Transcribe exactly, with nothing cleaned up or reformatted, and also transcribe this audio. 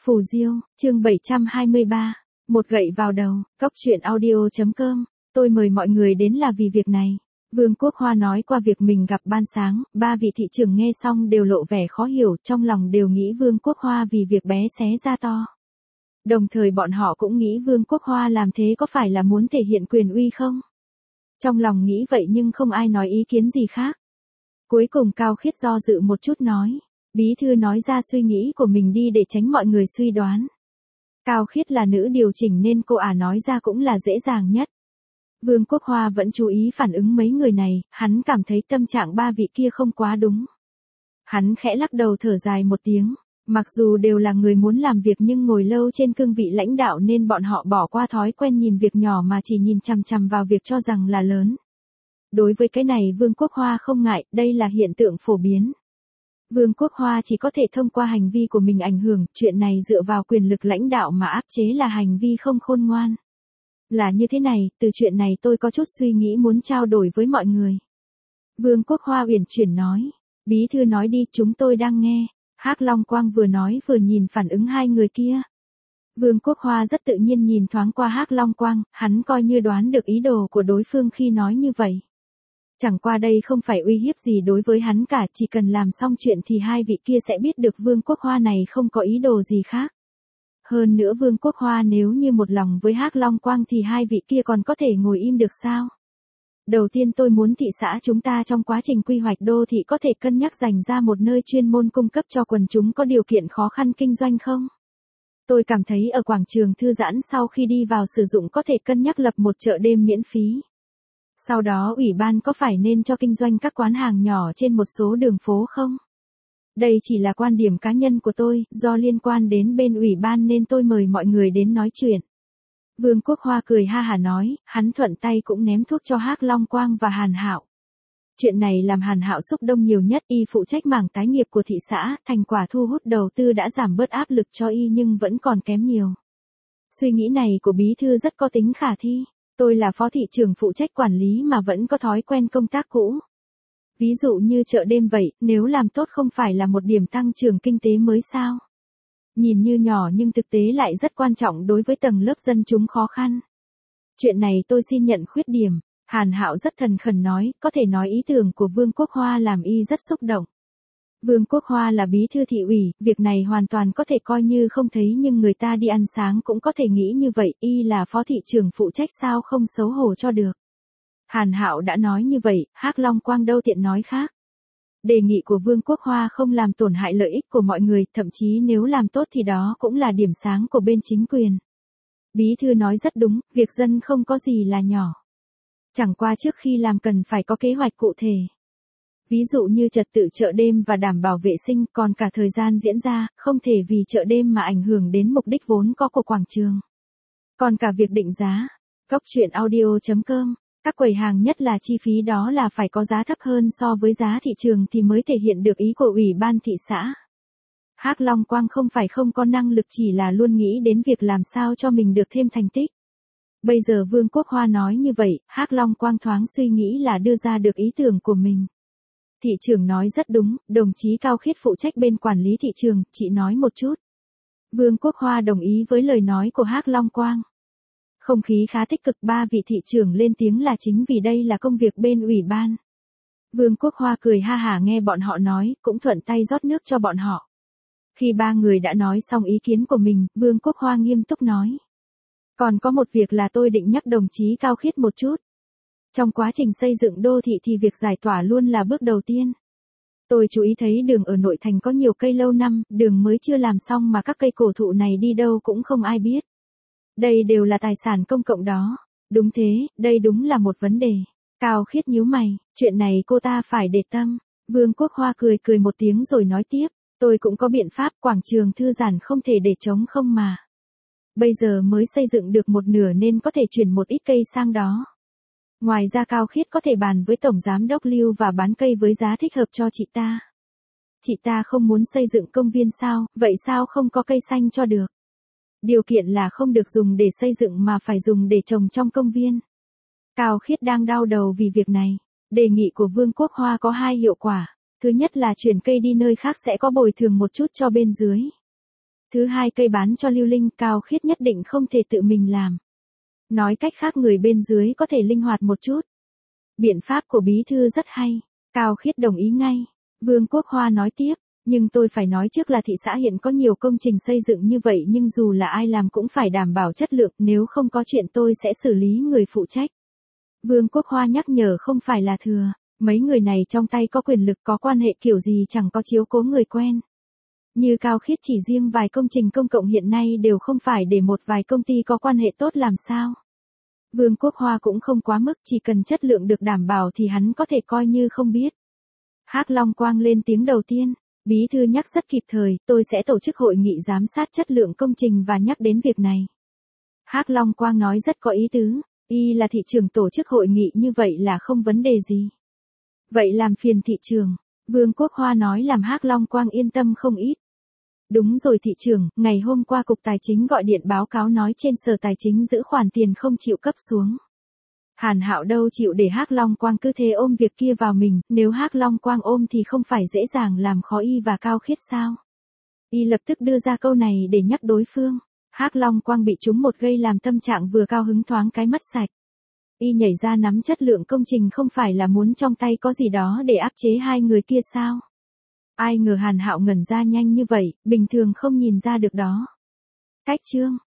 Phù Diêu, chương bảy trăm hai mươi ba, một gậy vào đầu, cốc truyện audio chấm com, tôi mời mọi người đến là vì việc này. Vương Quốc Hoa nói qua việc mình gặp ban sáng, ba vị thị trưởng nghe xong đều lộ vẻ khó hiểu, trong lòng đều nghĩ Vương Quốc Hoa vì việc bé xé ra to. Đồng thời bọn họ cũng nghĩ Vương Quốc Hoa làm thế có phải là muốn thể hiện quyền uy không? Trong lòng nghĩ vậy nhưng không ai nói ý kiến gì khác. Cuối cùng Cao Khiết do dự một chút nói. Bí thư nói ra suy nghĩ của mình đi để tránh mọi người suy đoán. Cao Khiết là nữ điều chỉnh nên cô ả nói ra cũng là dễ dàng nhất. Vương Quốc Hoa vẫn chú ý phản ứng mấy người này, hắn cảm thấy tâm trạng ba vị kia không quá đúng. Hắn khẽ lắc đầu thở dài một tiếng, mặc dù đều là người muốn làm việc nhưng ngồi lâu trên cương vị lãnh đạo nên bọn họ bỏ qua thói quen nhìn việc nhỏ mà chỉ nhìn chằm chằm vào việc cho rằng là lớn. Đối với cái này Vương Quốc Hoa không ngại, đây là hiện tượng phổ biến. Vương Quốc Hoa chỉ có thể thông qua hành vi của mình ảnh hưởng, chuyện này dựa vào quyền lực lãnh đạo mà áp chế là hành vi không khôn ngoan. Là như thế này, từ chuyện này tôi có chút suy nghĩ muốn trao đổi với mọi người. Vương Quốc Hoa uyển chuyển nói, bí thư nói đi, chúng tôi đang nghe. Hắc Long Quang vừa nói vừa nhìn phản ứng hai người kia. Vương Quốc Hoa rất tự nhiên nhìn thoáng qua Hắc Long Quang, hắn coi như đoán được ý đồ của đối phương khi nói như vậy. Chẳng qua đây không phải uy hiếp gì đối với hắn cả, chỉ cần làm xong chuyện thì hai vị kia sẽ biết được Vương Quốc Hoa này không có ý đồ gì khác. Hơn nữa Vương Quốc Hoa nếu như một lòng với Hắc Long Quang thì hai vị kia còn có thể ngồi im được sao? Đầu tiên tôi muốn thị xã chúng ta trong quá trình quy hoạch đô thị có thể cân nhắc dành ra một nơi chuyên môn cung cấp cho quần chúng có điều kiện khó khăn kinh doanh không? Tôi cảm thấy ở quảng trường thư giãn sau khi đi vào sử dụng có thể cân nhắc lập một chợ đêm miễn phí. Sau đó ủy ban có phải nên cho kinh doanh các quán hàng nhỏ trên một số đường phố không? Đây chỉ là quan điểm cá nhân của tôi, do liên quan đến bên ủy ban nên tôi mời mọi người đến nói chuyện. Vương Quốc Hoa cười ha hả nói, hắn thuận tay cũng ném thuốc cho Hắc Long Quang và Hàn Hạo. Chuyện này làm Hàn Hạo xúc động nhiều nhất, y phụ trách mảng tái nghiệp của thị xã, thành quả thu hút đầu tư đã giảm bớt áp lực cho y nhưng vẫn còn kém nhiều. Suy nghĩ này của bí thư rất có tính khả thi. Tôi là phó thị trưởng phụ trách quản lý mà vẫn có thói quen công tác cũ. Ví dụ như chợ đêm vậy, nếu làm tốt không phải là một điểm tăng trưởng kinh tế mới sao? Nhìn như nhỏ nhưng thực tế lại rất quan trọng đối với tầng lớp dân chúng khó khăn. Chuyện này tôi xin nhận khuyết điểm. Hàn Hạo rất thần khẩn nói, có thể nói ý tưởng của Vương Quốc Hoa làm y rất xúc động. Vương Quốc Hoa là bí thư thị ủy, việc này hoàn toàn có thể coi như không thấy nhưng người ta đi ăn sáng cũng có thể nghĩ như vậy, y là phó thị trưởng phụ trách sao không xấu hổ cho được. Hàn Hạo đã nói như vậy, Hắc Long Quang đâu tiện nói khác. Đề nghị của Vương Quốc Hoa không làm tổn hại lợi ích của mọi người, thậm chí nếu làm tốt thì đó cũng là điểm sáng của bên chính quyền. Bí thư nói rất đúng, việc dân không có gì là nhỏ. Chẳng qua trước khi làm cần phải có kế hoạch cụ thể. Ví dụ như trật tự chợ đêm và đảm bảo vệ sinh, còn cả thời gian diễn ra, không thể vì chợ đêm mà ảnh hưởng đến mục đích vốn có của quảng trường. Còn cả việc định giá, cốc truyện audio chấm com, các quầy hàng nhất là chi phí đó là phải có giá thấp hơn so với giá thị trường thì mới thể hiện được ý của ủy ban thị xã. Hắc Long Quang không phải không có năng lực, chỉ là luôn nghĩ đến việc làm sao cho mình được thêm thành tích. Bây giờ Vương Quốc Hoa nói như vậy, Hắc Long Quang thoáng suy nghĩ là đưa ra được ý tưởng của mình. Thị trưởng nói rất đúng, đồng chí Cao Khiết phụ trách bên quản lý thị trường, chị nói một chút. Vương Quốc Hoa đồng ý với lời nói của Hắc Long Quang. Không khí khá tích cực, ba vị thị trưởng lên tiếng là chính vì đây là công việc bên ủy ban. Vương Quốc Hoa cười ha hả nghe bọn họ nói, cũng thuận tay rót nước cho bọn họ. Khi ba người đã nói xong ý kiến của mình, Vương Quốc Hoa nghiêm túc nói. Còn có một việc là tôi định nhắc đồng chí Cao Khiết một chút. Trong quá trình xây dựng đô thị thì việc giải tỏa luôn là bước đầu tiên. Tôi chú ý thấy đường ở nội thành có nhiều cây lâu năm, đường mới chưa làm xong mà các cây cổ thụ này đi đâu cũng không ai biết. Đây đều là tài sản công cộng đó. Đúng thế, đây đúng là một vấn đề. Cao Khiết nhíu mày, chuyện này cô ta phải để tâm. Vương Quốc Hoa cười cười một tiếng rồi nói tiếp, tôi cũng có biện pháp, quảng trường thư giãn không thể để trống không mà. Bây giờ mới xây dựng được một nửa nên có thể chuyển một ít cây sang đó. Ngoài ra Cao Khiết có thể bàn với Tổng Giám đốc Lưu và bán cây với giá thích hợp cho chị ta. Chị ta không muốn xây dựng công viên sao, vậy sao không có cây xanh cho được? Điều kiện là không được dùng để xây dựng mà phải dùng để trồng trong công viên. Cao Khiết đang đau đầu vì việc này. Đề nghị của Vương Quốc Hoa có hai hiệu quả. Thứ nhất là chuyển cây đi nơi khác sẽ có bồi thường một chút cho bên dưới. Thứ hai, cây bán cho Lưu Linh, Cao Khiết nhất định không thể tự mình làm. Nói cách khác người bên dưới có thể linh hoạt một chút. Biện pháp của bí thư rất hay. Cao Khiết đồng ý ngay. Vương Quốc Hoa nói tiếp, nhưng tôi phải nói trước là thị xã hiện có nhiều công trình xây dựng như vậy nhưng dù là ai làm cũng phải đảm bảo chất lượng, nếu không có chuyện tôi sẽ xử lý người phụ trách. Vương Quốc Hoa nhắc nhở không phải là thừa, mấy người này trong tay có quyền lực có quan hệ kiểu gì chẳng có chiếu cố người quen. Như Cao Khiết chỉ riêng vài công trình công cộng hiện nay đều không phải để một vài công ty có quan hệ tốt làm sao. Vương Quốc Hoa cũng không quá mức, chỉ cần chất lượng được đảm bảo thì hắn có thể coi như không biết. Hắc Long Quang lên tiếng đầu tiên, bí thư nhắc rất kịp thời, tôi sẽ tổ chức hội nghị giám sát chất lượng công trình và nhắc đến việc này. Hắc Long Quang nói rất có ý tứ, y là thị trưởng tổ chức hội nghị như vậy là không vấn đề gì. Vậy làm phiền thị trưởng, Vương Quốc Hoa nói làm Hắc Long Quang yên tâm không ít. Đúng rồi thị trưởng, ngày hôm qua Cục Tài chính gọi điện báo cáo nói trên Sở Tài chính giữ khoản tiền không chịu cấp xuống. Hàn Hạo đâu chịu để Hắc Long Quang cứ thế ôm việc kia vào mình, nếu Hắc Long Quang ôm thì không phải dễ dàng làm khó y và Cao Khiết sao? Y lập tức đưa ra câu này để nhắc đối phương. Hắc Long Quang bị trúng một gây làm tâm trạng vừa cao hứng thoáng cái mất sạch. Y nhảy ra nắm chất lượng công trình không phải là muốn trong tay có gì đó để áp chế hai người kia sao? Ai ngờ Hàn Hạo ngẩn ra nhanh như vậy, bình thường không nhìn ra được đó. Cách chương